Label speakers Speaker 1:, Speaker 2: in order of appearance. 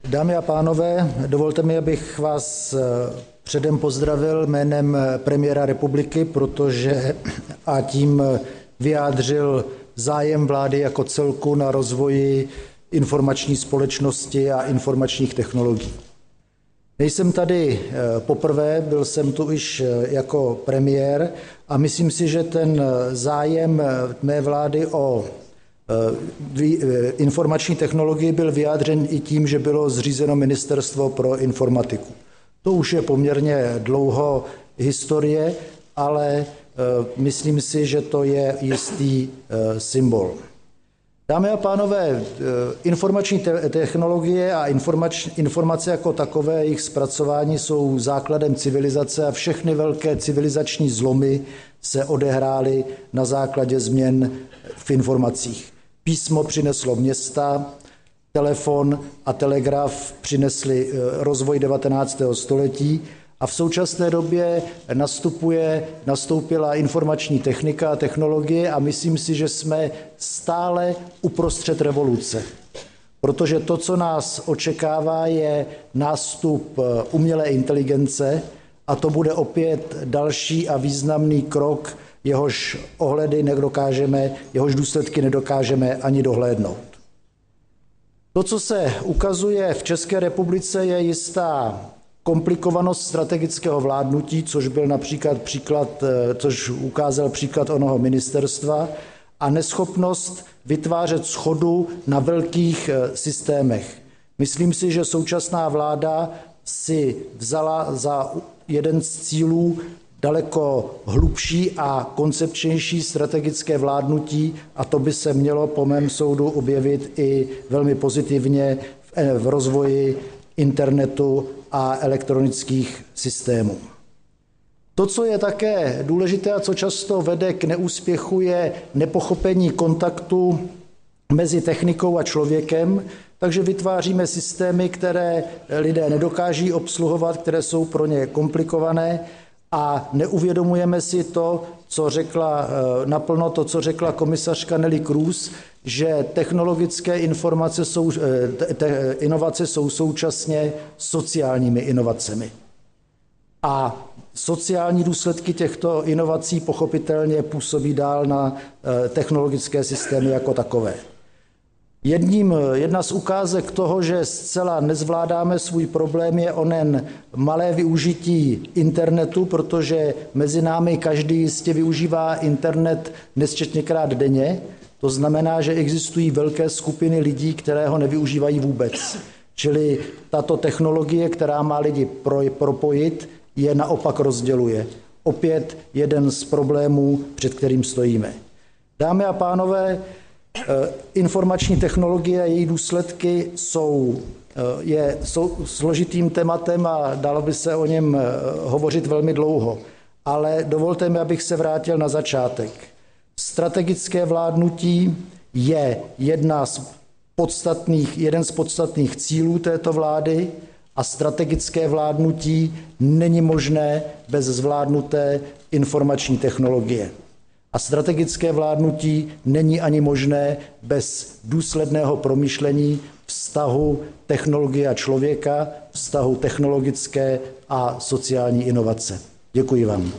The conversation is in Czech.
Speaker 1: Dámy a pánové, dovolte mi, abych vás předem pozdravil jménem premiéra republiky, a tím vyjádřil zájem vlády jako celku na rozvoji informační společnosti a informačních technologií. Nejsem tady poprvé, byl jsem tu již jako premiér a myslím si, že ten zájem mé vlády o informační technologii byl vyjádřen i tím, že bylo zřízeno Ministerstvo pro informatiku. To už je poměrně dlouho historie, ale myslím si, že to je jistý symbol. Dámy a pánové, informační technologie a informace jako takové, jejich zpracování jsou základem civilizace a všechny velké civilizační zlomy se odehrály na základě změn v informacích. Písmo přineslo města, telefon a telegraf přinesli rozvoj 19. století a v současné době nastoupila informační technika a technologie a myslím si, že jsme stále uprostřed revoluce. Protože to, co nás očekává, je nástup umělé inteligence a to bude opět další a významný krok, jehož důsledky nedokážeme ani dohlédnout. To, co se ukazuje v České republice, je jistá komplikovanost strategického vládnutí, což ukázal příklad onoho ministerstva, a neschopnost vytvářet shodu na velkých systémech. Myslím si, že současná vláda si vzala za jeden z cílů daleko hlubší a koncepčnější strategické vládnutí a to by se mělo po mém soudu objevit i velmi pozitivně v rozvoji internetu a elektronických systémů. To, co je také důležité a co často vede k neúspěchu, je nepochopení kontaktu mezi technikou a člověkem, takže vytváříme systémy, které lidé nedokáží obsluhovat, které jsou pro ně komplikované a neuvědomujeme si to, co řekla komisařka Neelie Kroes, že technologické inovace jsou současně sociálními inovacemi. A sociální důsledky těchto inovací pochopitelně působí dál na technologické systémy jako takové. Jedna z ukázek toho, že zcela nezvládáme svůj problém, je onen malé využití internetu, protože mezi námi každý jistě využívá internet nesčetněkrát denně. To znamená, že existují velké skupiny lidí, které ho nevyužívají vůbec. Čili tato technologie, která má lidi propojit, je naopak rozděluje. Opět jeden z problémů, před kterým stojíme. Dámy a pánové, informační technologie a její důsledky jsou složitým tématem a dalo by se o něm hovořit velmi dlouho. Ale dovolte mi, abych se vrátil na začátek. Strategické vládnutí je jeden z podstatných cílů této vlády a strategické vládnutí není možné bez zvládnuté informační technologie. A strategické vládnutí není ani možné bez důsledného promýšlení vztahu technologie a člověka, vztahu technologické a sociální inovace. Děkuji vám.